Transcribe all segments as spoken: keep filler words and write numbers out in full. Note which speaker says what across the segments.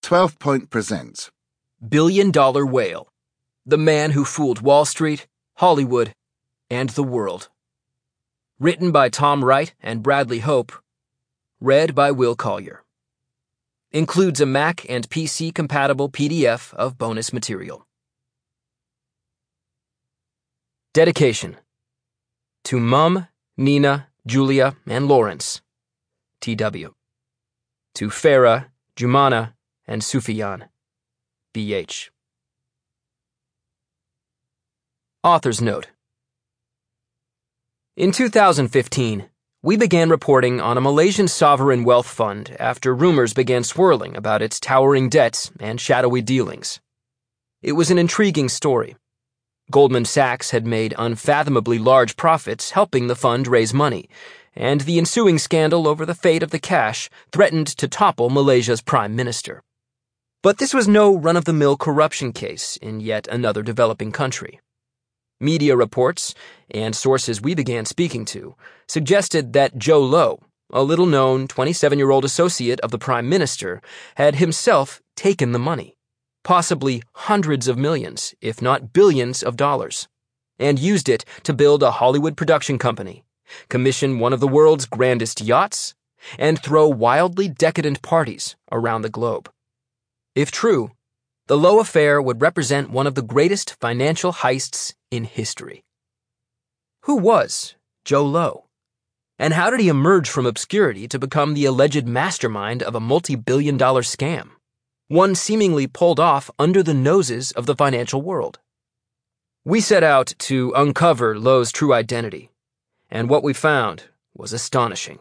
Speaker 1: twelve Point presents
Speaker 2: Billion Dollar Whale, the man who fooled Wall Street, Hollywood, and the world. Written by Tom Wright and Bradley Hope. Read by Will Collier. Includes a Mac and P C compatible P D F of bonus material. Dedication. To Mum, Nina, Julia, and Lawrence, T W To Farah, Jumana, and Sufyan, B H Author's Note. In two thousand fifteen, we began reporting on a Malaysian sovereign wealth fund after rumors began swirling about its towering debts and shadowy dealings. It was an intriguing story. Goldman Sachs had made unfathomably large profits helping the fund raise money, and the ensuing scandal over the fate of the cash threatened to topple Malaysia's prime minister. But this was no run-of-the-mill corruption case in yet another developing country. Media reports, and sources we began speaking to, suggested that Jho Low, a little-known twenty-seven-year-old associate of the prime minister, had himself taken the money, possibly hundreds of millions, if not billions of dollars, and used it to build a Hollywood production company, commission one of the world's grandest yachts, and throw wildly decadent parties around the globe. If true, the Low affair would represent one of the greatest financial heists in history. Who was Jho Low? And how did he emerge from obscurity to become the alleged mastermind of a multi-billion dollar scam? One seemingly pulled off under the noses of the financial world. We set out to uncover Low's true identity, and what we found was astonishing.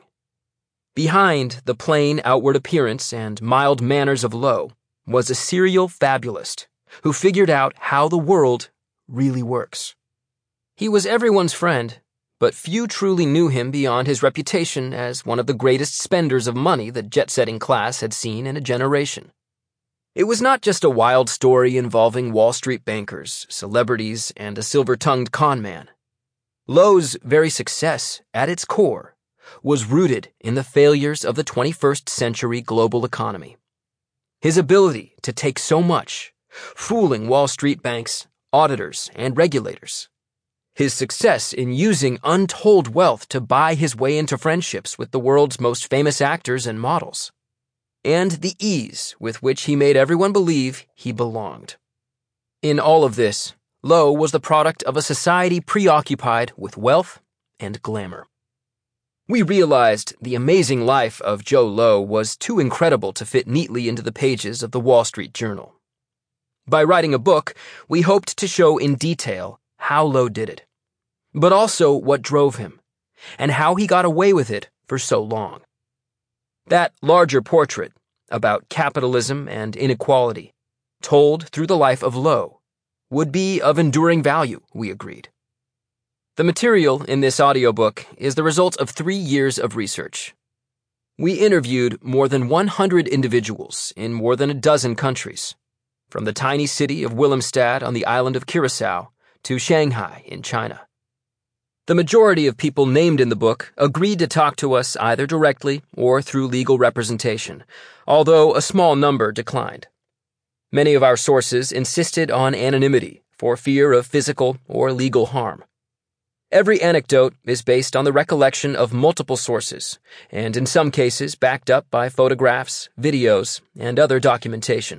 Speaker 2: Behind the plain outward appearance and mild manners of Low was a serial fabulist who figured out how the world really works. He was everyone's friend, but few truly knew him beyond his reputation as one of the greatest spenders of money the jet-setting class had seen in a generation. It was not just a wild story involving Wall Street bankers, celebrities, and a silver-tongued con man. Low's very success, at its core, was rooted in the failures of the twenty-first century global economy. His ability to take so much, fooling Wall Street banks, auditors, and regulators. His success in using untold wealth to buy his way into friendships with the world's most famous actors and models. And the ease with which he made everyone believe he belonged. In all of this, Low was the product of a society preoccupied with wealth and glamour. We realized the amazing life of Jho Low was too incredible to fit neatly into the pages of the Wall Street Journal. By writing a book, we hoped to show in detail how Low did it, but also what drove him, and how he got away with it for so long. That larger portrait about capitalism and inequality, told through the life of Low, would be of enduring value, we agreed. The material in this audiobook is the result of three years of research. We interviewed more than one hundred individuals in more than a dozen countries, from the tiny city of Willemstad on the island of Curacao to Shanghai in China. The majority of people named in the book agreed to talk to us either directly or through legal representation, although a small number declined. Many of our sources insisted on anonymity for fear of physical or legal harm. Every anecdote is based on the recollection of multiple sources, and in some cases backed up by photographs, videos, and other documentation.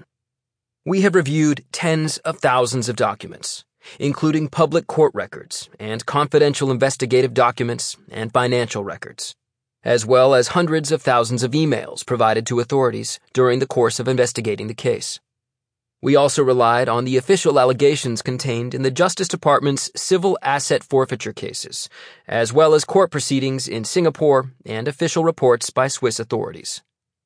Speaker 2: We have reviewed tens of thousands of documents, including public court records and confidential investigative documents and financial records, as well as hundreds of thousands of emails provided to authorities during the course of investigating the case. We also relied on the official allegations contained in the Justice Department's civil asset forfeiture cases, as well as court proceedings in Singapore and official reports by Swiss authorities.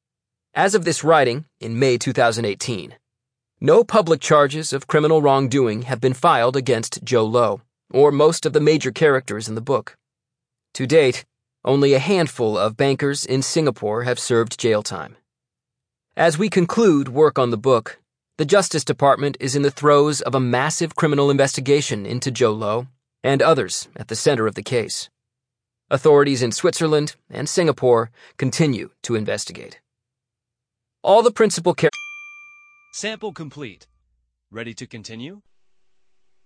Speaker 2: As of this writing, in May two thousand eighteen, no public charges of criminal wrongdoing have been filed against Jho Low, or most of the major characters in the book. To date, only a handful of bankers in Singapore have served jail time. As we conclude work on the book, the Justice Department is in the throes of a massive criminal investigation into Jho Low and others at the center of the case. Authorities in Switzerland and Singapore continue to investigate. All the principal characters
Speaker 1: Sample complete. Ready to continue?